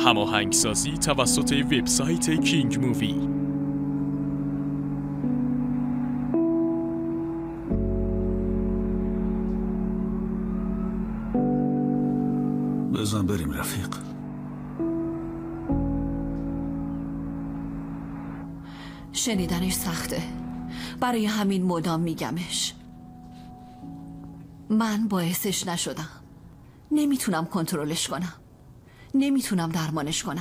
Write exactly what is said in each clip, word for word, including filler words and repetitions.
هماهنگسازی توسط وبسایت کینگ مووی. بزن بریم رفیق. شنیدنش سخته، برای همین مدام میگمش. من باعثش نشدم، نمیتونم کنترلش کنم، نمیتونم درمانش کنم.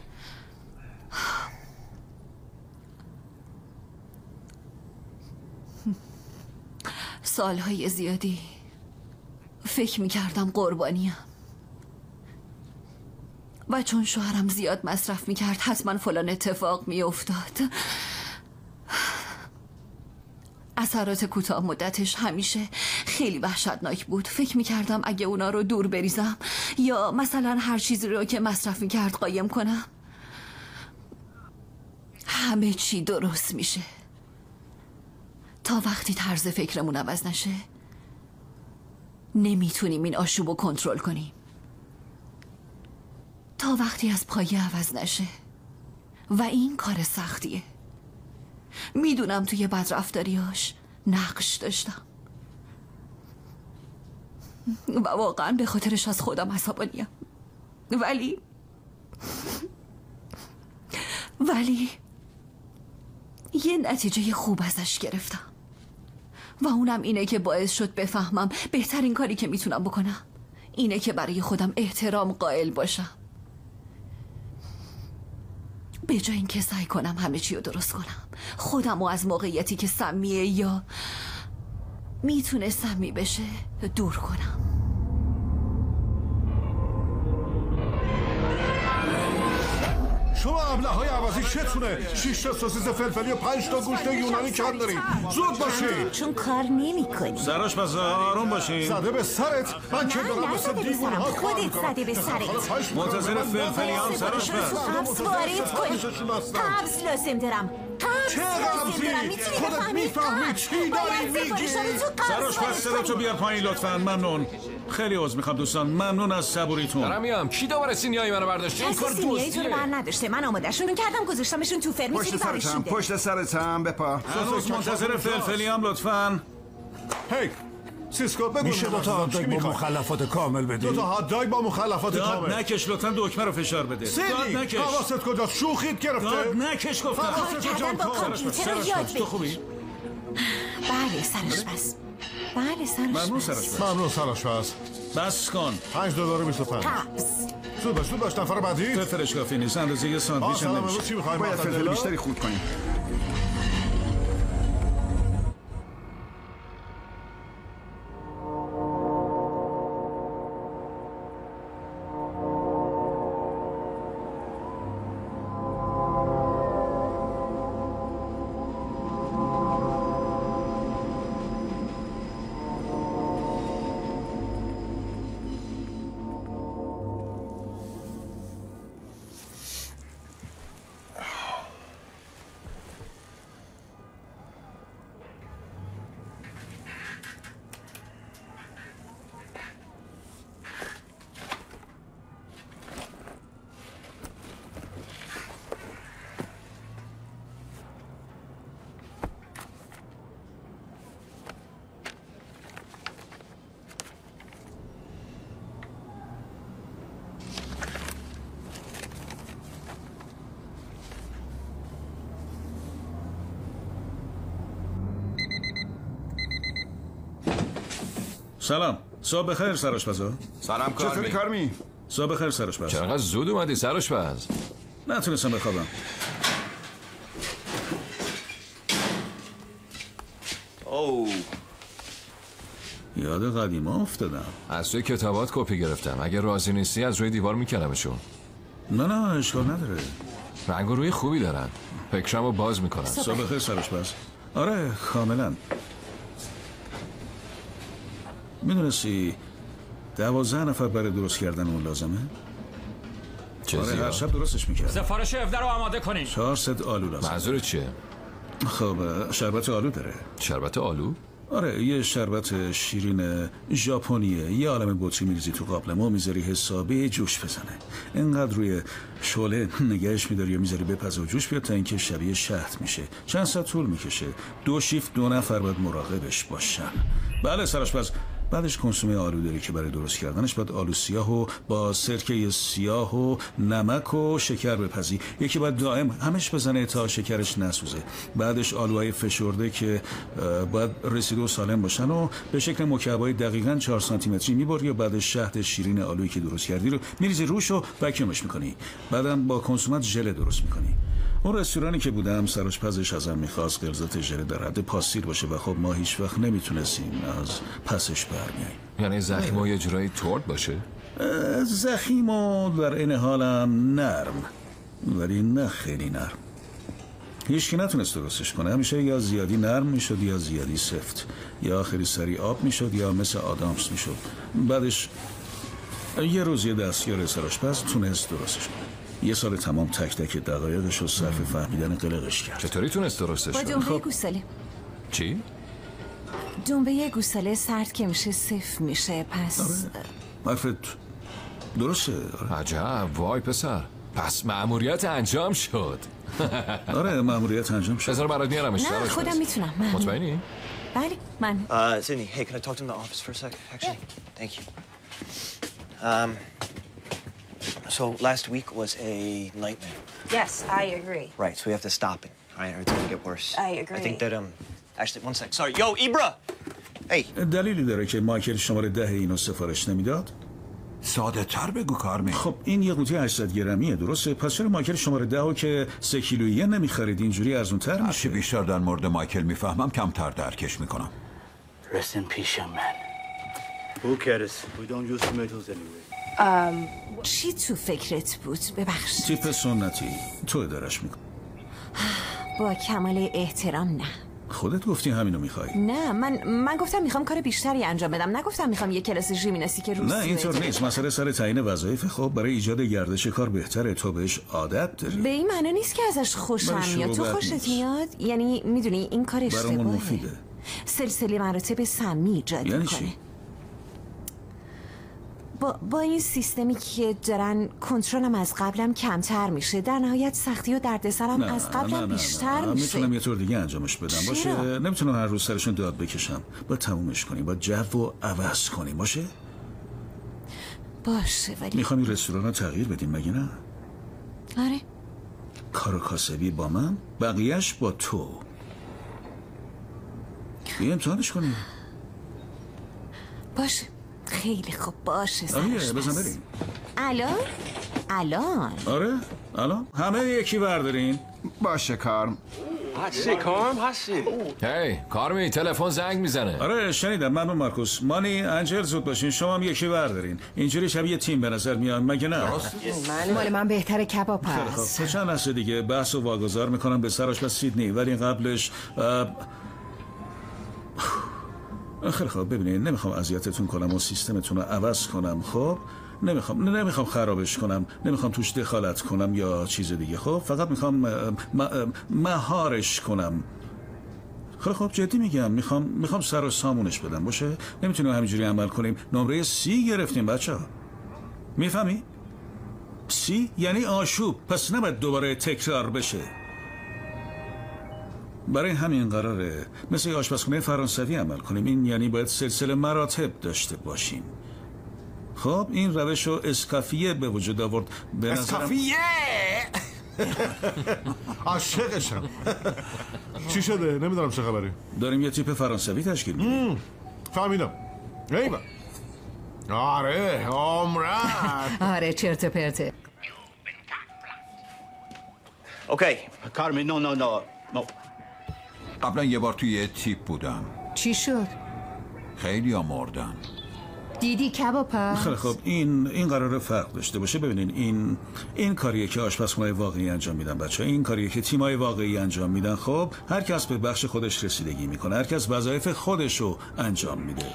سالهای زیادی فکر میکردم قربانیم و چون شوهرم زیاد مصرف میکرد حتما فلان اتفاق میافتاد. اثرات کوتاه مدتش همیشه خیلی وحشتناک بود. فکر میکردم اگه اونا رو دور بریزم یا مثلا هر چیزی رو که مصرف میکرد قایم کنم همه چی درست میشه. تا وقتی طرز فکرمون عوض نشه نمیتونیم این آشوب رو کنترل کنیم. تا وقتی از پایه عوض نشه و این کار سختیه. میدونم توی بدرفتاریاش نقش داشتم و واقعا به خاطرش از خودم عصبانیم، ولی ولی یه نتیجه خوب ازش گرفتم و اونم اینه که باعث شد بفهمم بهترین کاری که میتونم بکنم اینه که برای خودم احترام قائل باشم، به جای اینکه سعی کنم همه چی رو درست کنم، خودم رو از موقعیتی که سمیه یا میتونه سمی بشه دور کنم. شما ابله‌های عوضی چتونه؟ شش تا سوسیس فلفلی و پنج تا گوشت یونانی کم داریم. زود باشید. چون کار نمی‌کنی. سراش پس آروم باشید. زده به سرت. من که دارم مثل دیوونه‌ها کار می‌کنم. خودت زده به سرت. منتظر فلفلی هم سراش پس. قبض وارد کنی. قبض لازم دارم. چه قبضی؟ خودت میفهمی چی داری میگی؟ سراش پس سرتو بیار پایین لطفاً. ممنون. خیلی عذر میخوام دوستان. ممنون از صبوریتون. دارم میام. کی دوباره سینیای منو برداشت؟ این کار سینیای تو رو بر نداشته. من آمادهشون کردم گذاشتمشون تو فرن. پشت سرتم پشت سرتم بپا. هنوز منتظر فلفلی هم لطفاً. هی سیسکو بگو میشه دو تا هات با مخلفات کامل بدی؟ دو تا هات داگ با مخلفات کامل. داد نکش لطفاً دکمه رو فشار بده. داد نکش. حواست کجاست؟ شوخیت گرفته؟ داد نکش گفتم. کار کردن با کامپیوتر رو یاد بگیر. تو خوبی؟ بله سرش بس. بله سرش ممنون بس. سرش بس. ممنون سرش بس. بس کن. پنج دلار و بیست و پنج. قبض. زود باش زود باش نفر بعدی. فلفلش کافی نیست. اندازه یه ساندویچ هم نمیشه. چی می‌خوایم؟ باید فلفل بیشتری خورد کنیم. سلام. صبح بخیر سرآشپزا. سلام کارمی. چطوری کارمی؟ صبح بخیر سرآشپز. چرا زود اومدی سرآشپز؟ نتونستم بخوابم. اوه. یاد قدیما افتادم. از توی کتابات کپی گرفتم. اگه راضی نیستی از روی دیوار میکنمشون. نه نه اشکال نداره. رنگ و روی خوبی دارن. فکرمو باز میکنن. صبح بخیر سرآشپز. آره کاملا. میدونستی دوازده نفر برای درست کردن اون لازمه؟ چه آره هر زیاد؟ شب درستش میکرد. سفارش هفده رو آماده کنین. چهار ست آلو لازم. منظور چیه؟ خب شربت آلو داره. شربت آلو؟ آره یه شربت شیرین ژاپنیه، یه عالم بطری میریزی تو قابلمه، میذاری حسابی جوش بزنه. اینقدر روی شعله نگهش میداری و میذاری بپزه و جوش بیاد تا اینکه شبیه شهد میشه. چند ساعت طول میکشه. دو شیفت دو نفر باید مراقبش باشن. بله سرآشپز، بعدش کنسومه آلو داری که برای درست کردنش باید آلو سیاه و با سرکه سیاه و نمک و شکر بپزی. یکی باید دائم همش بزنه تا شکرش نسوزه. بعدش آلوهای فشرده که باید رسیده و سالم باشن و به شکل مکعب‌های دقیقاً چهار سانتی متری میبری و بعدش شهد شیرین آلویی که درست کردی رو میریزی روش و وکیومش میکنی. بعدم با کنسومات ژله درست میکنی. اون رستورانی که بودم سرآشپزش ازم میخواست غلظت ژله در حد پاستیل باشه و خب ما هیچ وقت نمیتونستیم از پسش برمیاییم. یعنی زخیم و یه جورایی تورد باشه؟ زخیم و در این حالم نرم، ولی نه خیلی نرم. هیچکی نتونست درستش کنه. همیشه یا زیادی نرم میشد یا زیادی سفت، یا خیلی سریع آب میشد یا مثل آدامس میشد. بعدش یه روز یه دستیار سرآشپز تونست درستش کنه. یه سال تمام تک تک دقایقش رو صرف فهمیدن قلقش کرد. چطوری تونست درستش با کنه؟ دنبه خب. گوساله. چی؟ دنبه گوساله سرد که میشه صفر میشه. پس آره. درسته. آره. عجب، وای پسر، پس مأموریت انجام شد. آره مأموریت انجام شد. بذار برات میارمش. نه خودم میتونم. مطمئنی؟ بله من. Uh, Sydney, hey, can I talk to him in the office for a second? Actually, thank you. Um, so last week was a nightmare. Yes, I agree. Right, so we have to stop it. All right, or it's gonna get worse. I agree. I think that um, actually, one sec. Sorry, yo, Ibra. Hey. دلیلی داره که مایکل شماره ده اینو سفارش نمیداد؟ ساده تر بگو کارمی. خب این یه قوطی هشتصد گرمیه درسته؟ پس چرا مایکل شماره ده که سه کیلوییه نمیخرید؟ اینجوری ارزونتر میشه. هرچی بیشتر در مورد مایکل میفهمم کمتر درکش میکنم. Rest in peace, young man. Who cares? We don't use tomatoes anyway. um, چی تو فکرت بود؟ ببخشید. تیپ سنتی تو ادارش میکن. با کمال احترام نه. خودت گفتی همینو میخوای. نه من من گفتم میخوام کار بیشتری انجام بدم. نگفتم میخوام یه کلاس ژیمناستیک روز. نه اینطور نیست. مسئله سر تعیین وظایف. خب برای ایجاد گردش کار بهتره تو بهش عادت داری. به این معنی نیست که ازش خوشم میاد. تو خوشت میاد؟ یعنی میدونی این کار اشتباهه. برامون مفیده. سلسله مراتب سمی ایجاد یعنی میکنه. چی؟ با, با این سیستمی که دارن کنترلم از قبلم کمتر میشه، در نهایت سختی و دردسرم از قبلم نه، نه، بیشتر نه. میشه. میتونم یه طور دیگه انجامش بدم. چرا؟ باشه نمیتونم هر روز سرشون داد بکشم. باید تمومش کنیم، باید جو رو عوض کنیم. باشه باشه ولی میخوام این رستوران رو تغییر بدیم مگه نه؟ آره. کار و کاسبی با من، بقیهش با تو. بیا امتحانش کنیم. باشه خیلی خوب. باشه آره سرش بزن بس. بریم. الان؟ الان؟ آره الان همه یکی بردارین. باشه کارم. هی کارمی، تلفن زنگ میزنه. آره شنیدم. ممنون مارکوس. مانی، انجل زود باشین. شما هم یکی بردارین. اینجوری شبیه تیم به نظر میاد مگه نه؟ مال من بهتره کباب خیلی هست. خوب. چند لحظه دیگه بحث و واگذار میکنم به سرآشپز سیدنی، ولی قبلش خیلی خوب ببینید نمیخوام اذیتتون کنم و سیستمتون رو عوض کنم. خب نمیخوام نمیخوام خرابش کنم، نمیخوام توش دخالت کنم یا چیز دیگه. خب فقط میخوام مهارش کنم. خیلی خوب جدی میگم. میخوام میخوام سر و سامونش بدم. باشه نمیتونیم همینجوری عمل کنیم. نمره سی گرفتیم بچه ها. میفهمی؟ سی یعنی آشوب. پس نباید دوباره تکرار بشه. برای همین قراره مثل یه آشپزخونه فرانسوی عمل کنیم. این یعنی باید سلسله مراتب داشته باشیم. خب این روش رو اسکافیه به وجود آورد. به اسکافیه عاشقشم. چی شده؟ نمیدونم چه خبری. داریم یه تیپ فرانسوی تشکیل میدیم. فهمیدم. ایوه. آره عمرن. آره چرت پرته. Okay. Carmen, no, no, no, no. قبلا یه بار توی یه تیپ بودم. چی شد؟ خیلی ها مردن. دیدی کباب هست؟ خیلی خب این این قراره فرق داشته باشه. ببینین این این کاریه که آشپزخونه‌های واقعی انجام میدن بچه‌ها. این کاریه که تیم‌های واقعی انجام میدن. خب هر کس به بخش خودش رسیدگی میکنه. هر کس وظایف خودش رو انجام میده.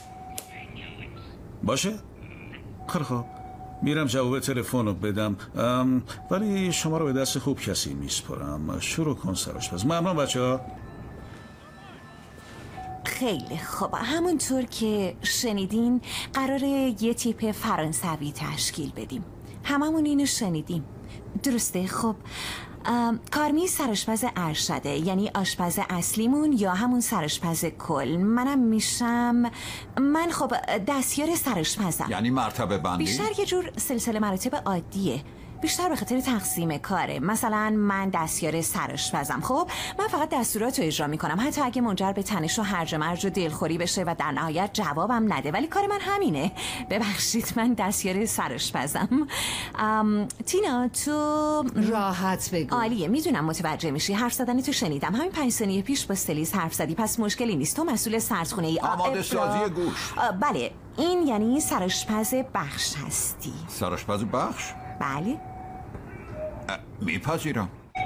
باشه؟ خیلی خب میرم جواب تلفن رو بدم. ولی شما رو به دست خوب کسی میسپرم. شروع کن سرآشپز. ممنون بچه‌ها. خیلی خوب. همونطور که شنیدین قراره یه تیپ فرانسوی تشکیل بدیم. هممون اینو شنیدیم، درسته؟ خب کارمی سرآشپز ارشده، یعنی آشپز اصلیمون یا همون سرآشپز کل. منم میشم من خب دستیار سرآشپزم. یعنی مرتبه بندی؟ بیشتر یه جور سلسله مراتب عادیه، بیشتر به خاطر تقسیم کاره. مثلا من دستیار سرآشپزم، خب من فقط دستورات رو اجرا میکنم، حتی اگه منجر به تنش و هرج و مرج و دلخوری بشه و در نهایت جوابم نده، ولی کار من همینه. ببخشید من دستیار سرآشپزم. تینا تو راحت بگو. عالیه، میدونم متوجه میشی. حرف زدن تو شنیدم، همین پنج ثانیه پیش با استلیز حرف زدی، پس مشکلی نیست. تو مسئول سردخونه ای. آماده سازی گوش. بله، این یعنی سرآشپز بخش هستی. سرآشپز بخش؟ بله میپذیرم.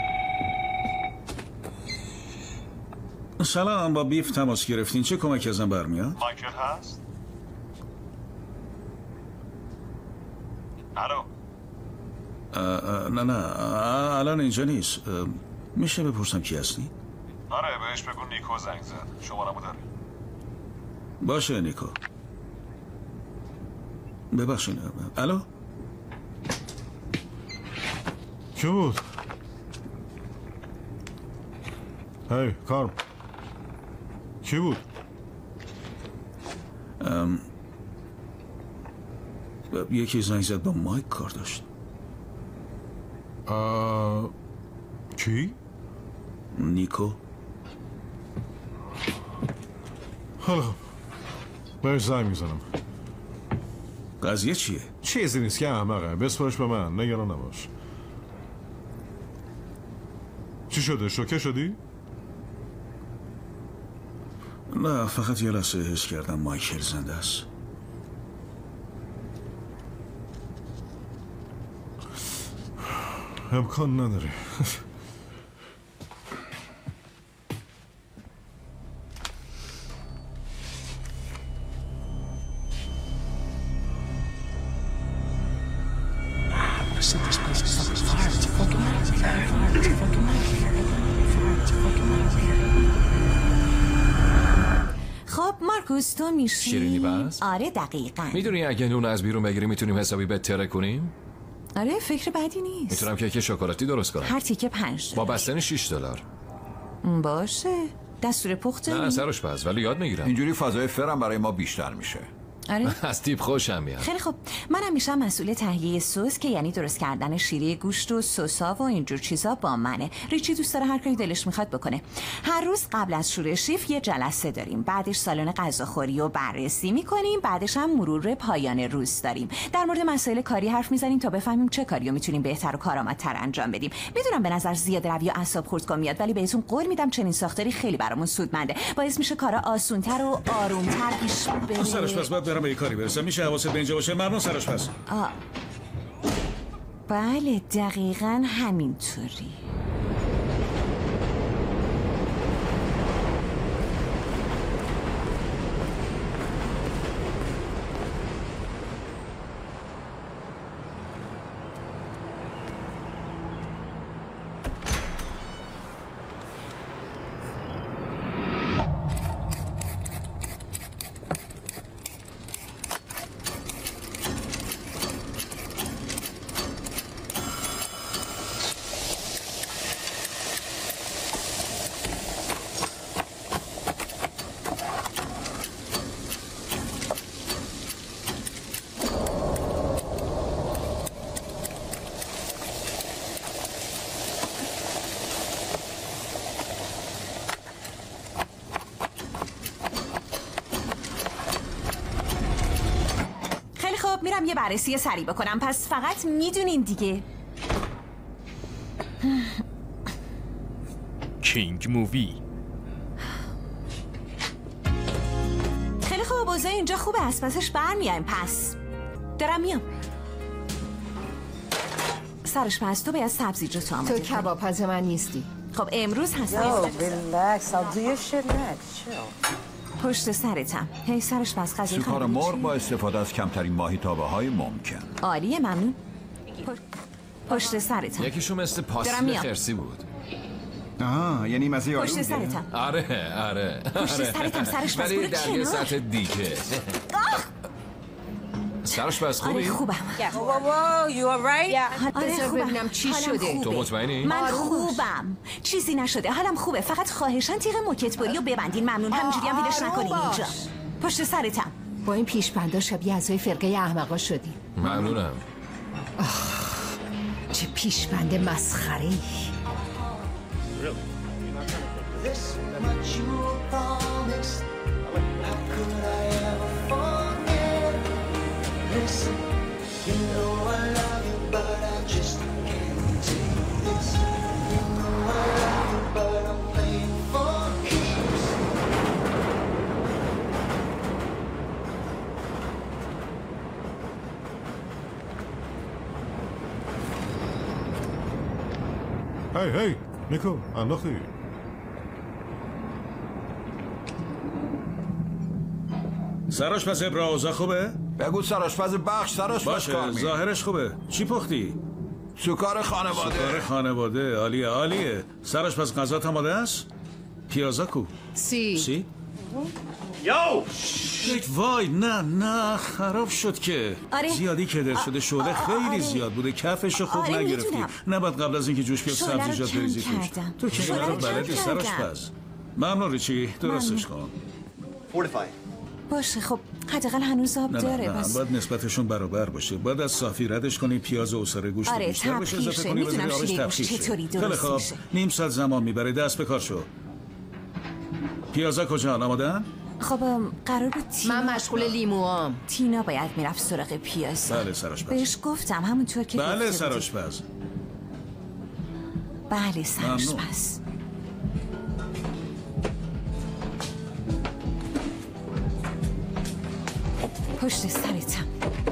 سلام، با بیف تماس گرفتین، چه کمکی ازم برمیاد؟ مایکل هست؟ الو؟ نه نه الان اینجا نیست. میشه بپرسم کی هستی؟ آره بهش بگو نیکو زنگ زد، شمارمو داره. باشه نیکو. ببخشین. الو؟ چی بود؟ هی کارم چی بود؟ ام... یکی زنگ زد با مایک کار داشت. آه... کی؟ نیکو. حالا بهش زنگ میزنم. قضیه چیه؟ چیزی نیست که احمقه، بسپارش به من، نگران نباش. چی شده؟ شوکه شدی؟ نه، فقط یه لحظه حس کردم مایکل زنده است. امکان نداره. خب مارکوس تو میشی شیرینی بس؟ آره دقیقاً. میدونی اگه نون از بیرون بگیری میتونیم حسابی بهتره کنیم؟ آره فکر بدی نیست. میتونم کیک شکلاتی درست کنم. هر تیکه پنج با بستنی شش دلار. باشه، دستور پخت. نه سرآشپز، ولی یاد میگیرم. اینجوری فضای فرم برای ما بیشتر میشه. آره از تیپ خوشم میاد. خیلی خوب، منم میشم مسئول تهیه سس که یعنی درست کردن شیره گوشت و سسا و اینجور چیزا با منه. ریچی دوست داره هر کاری دلش میخواد بکنه. هر روز قبل از شروع شیف یه جلسه داریم، بعدش سالن غذاخوری رو بررسی میکنیم، بعدش هم مرور پایان روز داریم. در مورد مسائل کاری حرف میزنیم تا بفهمیم چه کاریو میتونیم بهتر و کارآمدتر انجام بدیم. میدونم به نظر زیاده روی و اعصاب خورد کن میاد، ولی بهتون قول میدم چنین ساختاری خیلی برامون سودمنده. باعث میشه کارا آسونتر و آرومتر پیش بره. سرآشپز باید برام یه کاری برسم. میشه حواست به اینجا باشه؟ ممنون سرآشپز. بله دقیقاً همینطوری. میرم یه بررسی سریع بکنم، پس فقط میدونین دیگه. کینگ مووی. خیلی خوب، اوضاع اینجا خوبه، از پسش برمیایم. پس دارم میام. سرآشپز تو باید سبزیجات آماده تو کبابپز من نیستی. خب امروز هست. پشت سرتم. هی سرآشپز غذای سوکار مرغ با استفاده از کمترین ماهیتابه های ممکن. عالیه، ممنون. پشت سرتم. یکیشون مثل پاستیل خرسی بود. آه یعنی مزه یارو پشت سرتم. آره آره پشت سرتم سرش بس برو در یه سطح دیگه. سرش بس خوبی؟ آره خوبم. بذار ببینم چی شده. تو مطمئنی؟ من خوبم. چیزی نشده. حالم خوبه. فقط خواهشاً تیغ موکتبری رو ببندین. ممنون. همینجوری هم ویلش نکنین اینجا. پشت سرتم. با این پیشبندا شبیه اعضای فرقه احمقا شدی. ممنونم. چه پیشبند مسخره‌ای. هی هی نیکو انداختی. سرآشپز ابراز خوبه؟ بگو سرآشپز بخش سرآشپز باشه کارمی. ظاهرش خوبه. چی پختی؟ سوکار خانواده. سوکار خانواده عالیه عالیه. سرآشپز غذا آماده است؟ پیازا کو؟ سی سی؟ یو وای نه نه خراب شد که آره. زیادی کدر شده. شعله خیلی آره. زیاد بوده. کفشو خوب آره نگرفتی. میدونم. نباید قبل از اینکه جوش بیاد شعله رو سبزیجات کم بریزی توش. کردم. تو که شعله اینا رو رو کم بلدی کردم. سرآشپز. ممنون ریچی درستش کن. Fortify. باشه خب حداقل هنوز آب نه داره. نه نه بس باید نسبتشون برابر باشه. باید از صافی ردش کنی پیاز و عصاره گوشت آره، بیشتر بشه تبخیر اضافه شه. کنی میدونم بذاری آبش شیره گوشت تبخیر شه. چطوری خیلی درست خوب میشه. نیم ساعت زمان میبره. دست به کار شو. پیازا کجا آمادن؟ خب قرار بود تینا من مشغول لیموام. تینا باید میرفت سراغ پیاز. بله سرآشپز. بهش گفتم همونطور که بله گفته بودی. سرآشپز. بله سرآشپز. پشت سرتم.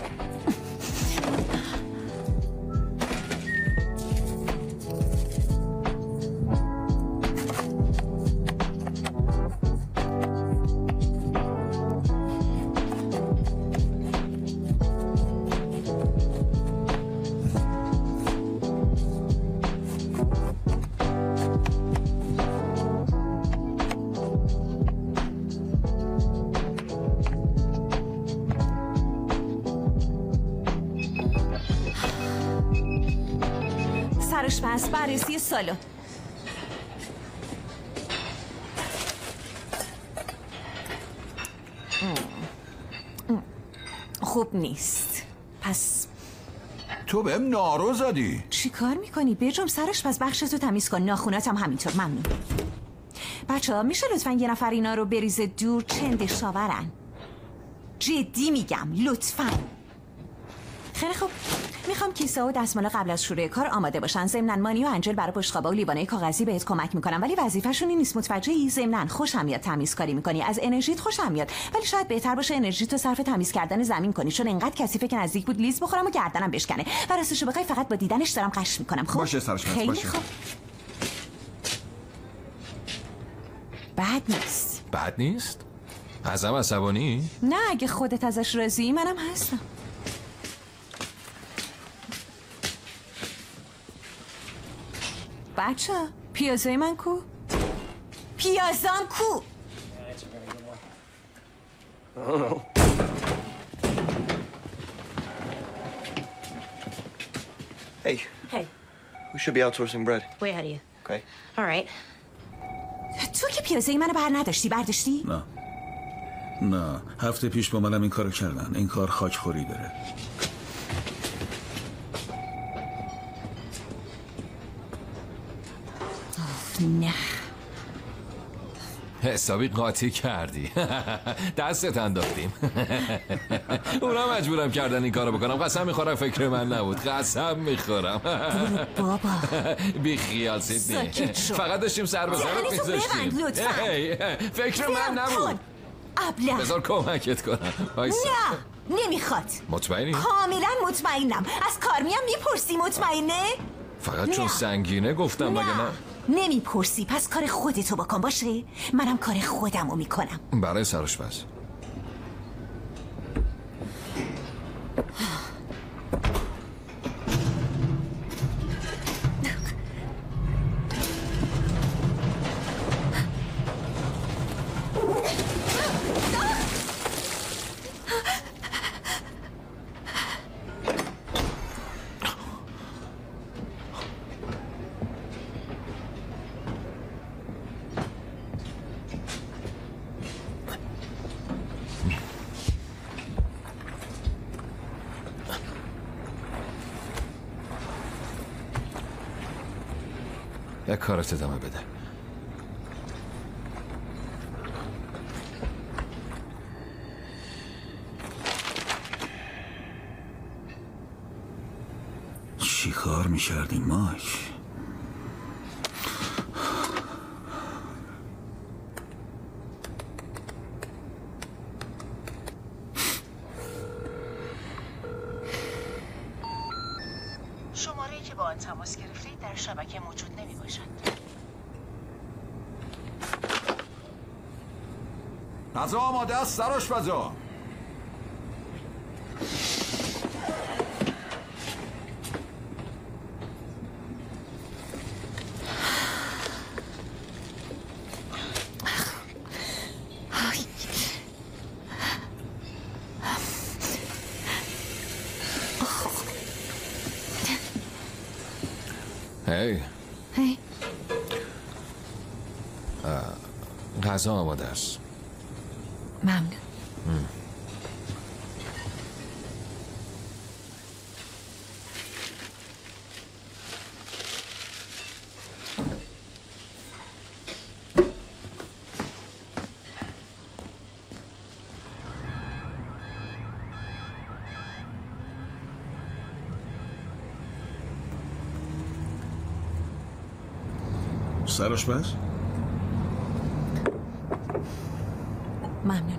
سرآشپز بررسی سالن. خوب نیست. پس تو بهم نارو زدی. چی کار میکنی؟ بجم سرآشپز بخشتو تمیز کن. ناخوناتم همینطور. ممنون. بچه ها میشه لطفا یه نفر اینا رو بریزه دور؟ چندش آورن. جدی میگم لطفا. خیلی خوب. میخوام کیسه و دستمال قبل از شروع کار آماده باشن. ضمناً مانی و انجل برای بشقابا و لیوانای کاغذی بهت کمک میکنن، ولی وظیفه‌شون این نیست. متوجهی؟ ضمناً خوشم میاد تمیز کاری میکنی. از انرژیت خوشم میاد، ولی شاید بهتر باشه انرژیتو صرف تمیز کردن زمین کنی، چون انقدر کثیفه که نزدیک بود لیز بخورم و گردنم بشکنه. و راستشو بخوای فقط با دیدنش دارم قش میکنم. خب باشه سرآشپز خیلی باشه. خوب. بد نیست. بد نیست؟ ازم عصبانی؟ نه اگه خودت ازش راضی منم هستم. بچه پیازای من کو؟ پیازام کو؟ Hey. Hey. We should be outsourcing bread. Way ahead of you. Okay. All right. تو که پیازای منو بر نداشتی برداشتی؟ نه نه هفته پیش با منم این کارو کردن. این کار خاکخوری داره. نه حسابی قاطی کردی. دستت انداختیم. اونا مجبورم کردن این کارو بکنم. قسم میخورم فکر من نبود. قسم میخورم. بابا بی خیال سیدنی. فقط داشتیم سر به سرت میذاشتیم. فکر من نبود. ابله بذار کمکت کنم. نه نمیخواد. مطمئنی؟ کاملا مطمئنم. از کارمیم میپرسی مطمئنه؟ فقط چون سنگینه گفتم مگه نه؟ نمیپرسی پس کار خودتو بکن باشه؟ منم کار خودمو میکنم. برای سرآشپز. به کارت ادامه بده. چی کار میکردی مایک؟ شماره‌ای که با آن تماس گرفتید در شبکه موجود نمی باشد. غذا آماده است سرآشپزا. هی هی غذا آماده است. ممنون. سرآشپز؟ ممنونم.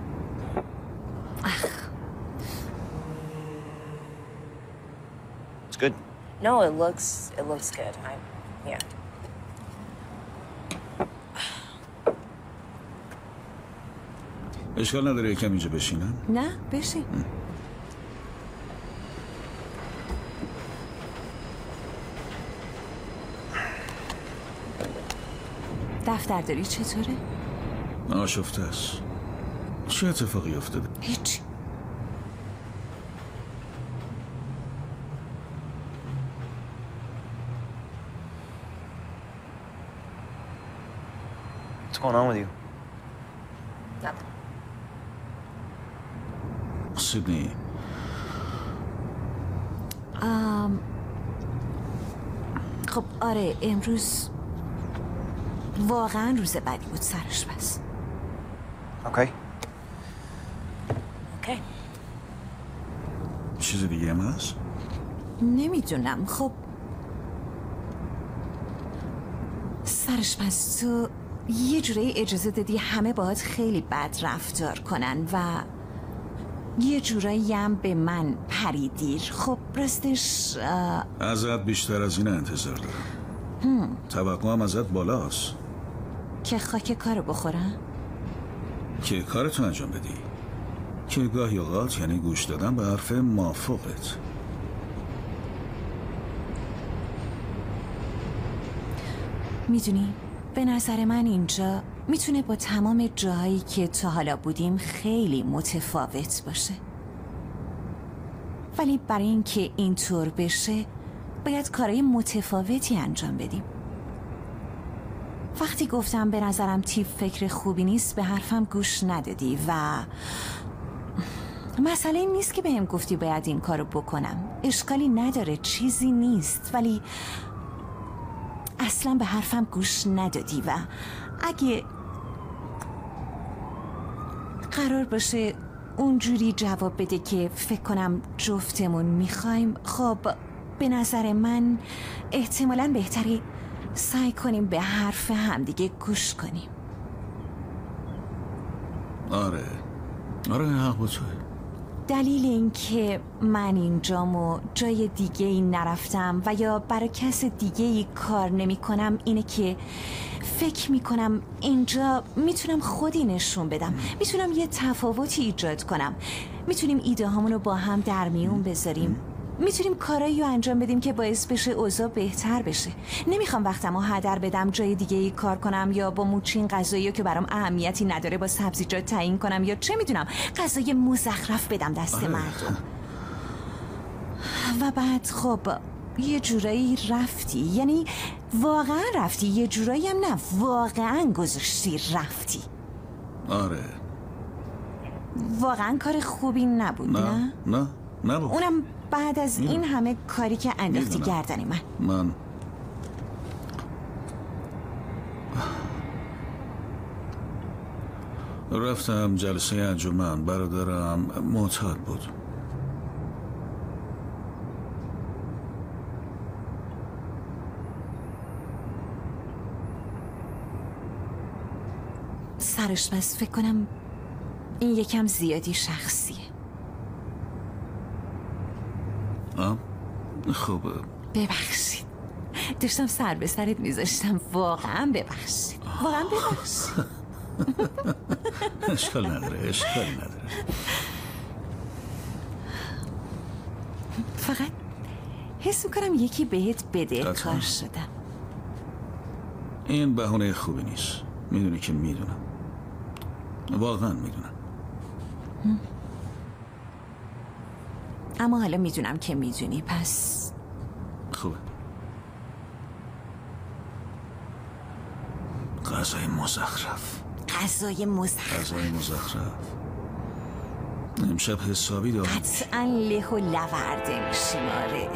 It's good. No, it looks it looks good. I yeah. اشکال نداره یکم اینجا بشینم؟ نه بشین. دفترداری چطوره؟ آشفته است. چه اتفاقی افتاده؟ هیچ. What's going on with you? Nothing. سیدنی. آم... خب آره امروز واقعا روز بدی بود سرآشپز. Okay. Okay. چیز دیگه هم هست؟ نمیدونم. خب سرآشپز تو یه جوری اجازه دادی همه باهات خیلی بد رفتار کنن و یه جورایی هم به من پریدیر. خب راستش آه... ازت بیشتر از این انتظار دارم. هم. توقعم ازت بالاست که خاک کارو بخورم؟ که کارتو انجام بدی، که گاهی اوقات یعنی گوش دادن به حرف مافوقت. میدونی به نظر من اینجا میتونه با تمام جاهایی که تا حالا بودیم خیلی متفاوت باشه، ولی برای اینکه اینطور بشه باید کارهای متفاوتی انجام بدیم. وقتی گفتم به نظرم تیپ فکر خوبی نیست به حرفم گوش ندادی و مسئله این نیست که بهم گفتی باید این کارو بکنم. اشکالی نداره، چیزی نیست، ولی اصلا به حرفم گوش ندادی و اگه قرار باشه اونجوری جواب بده که فکر کنم جفتمون میخوایم، خب به نظر من احتمالاً بهتری سعی کنیم به حرف همدیگه گوش کنیم. آره آره حق با توه. دلیل این که من اینجام و جای دیگه ای نرفتم و یا برای کس دیگه ای کار نمی کنم اینه که فکر می کنم اینجا میتونم خودی نشون بدم، میتونم یه تفاوتی ایجاد کنم، میتونیم ایده هامون رو با هم در میون بذاریم، میتونیم کارایی رو انجام بدیم که باعث بشه اوضاع بهتر بشه. نمیخوام وقتم رو هدر بدم جای دیگه ای کار کنم یا با موچین غذایی که برام اهمیتی نداره با سبزیجات تعیین کنم یا چه میدونم غذای مزخرف بدم دست مردم. و بعد خب یه جورایی رفتی، یعنی واقعا رفتی، یه جورایی هم نه واقعا گذاشتی رفتی. آره واقعا کار خوبی نبود. نه نه نه نبود. اونم بعد از این همه کاری که انداختی گردن من. من رفتم جلسه انجمن. برادرم معتاد بود. سرش بس فکر کنم این یکم زیادی شخصیه. آه؟ خب ببخشید، داشتم سر به سرت میذاشتم. واقعا ببخشید، واقعا ببخشید. اشکال نداره، اشکال نداره. فقط حس میکنم یکی بهت بده کار شدم. این بهانه خوبی نیست. میدونی که میدونم، واقعا میدونم. اما حالا میدونم که میدونی، پس خوبه. غذای مزخرف. غذای مزخرف غذای مزخرف. امشب حسابی دارم. قطعا له و لورده میشماره.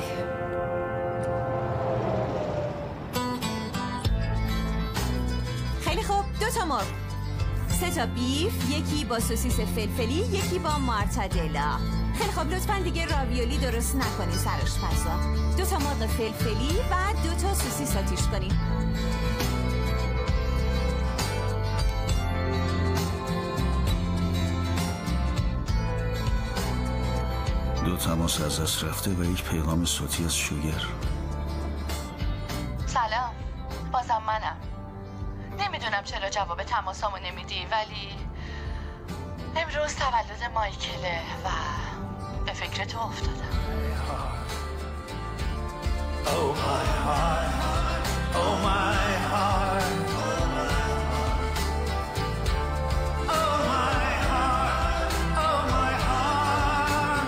خیلی خوب، دو تا مرغ، سه تا بیف، یکی با سوسیس فلفلی، یکی با مارتادلا. خیلی خوب، لطفا دیگه راویولی درست نکنی سرش پزا. دو تا مرغ فلفلی و دو تا سوسیس آتیش کنی. دو تماس از دست رفته و یک پیغام صوتی از شوگر. سلام، بازم منم. نمیدونم چرا جواب تماسامو نمیدی، ولی امروز تولد مایکله و به فکر تو افتادم. Oh my heart, oh my heart, oh my heart, oh my heart.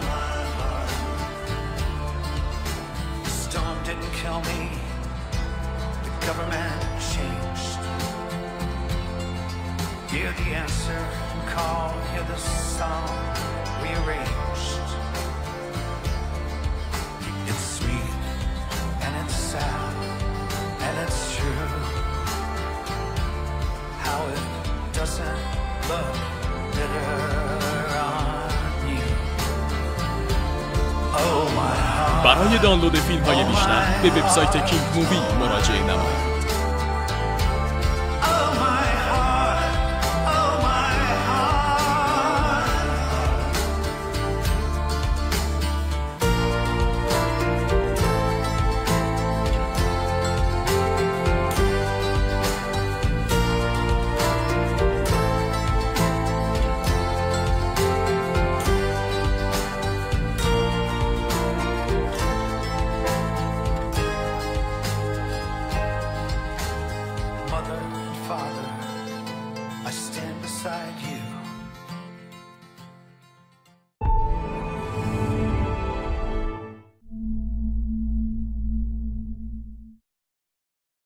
The storm didn't kill me, the government changed. Hear the answer and call, hear the song rearranged. It's sweet and it's sad and it's true. How it doesn't look bitter on you. Oh my heart. برای دانلود فیلم های بیشتر به وبسایت کینگ مووی مراجعه نمایید. Mother and father, I stand beside you.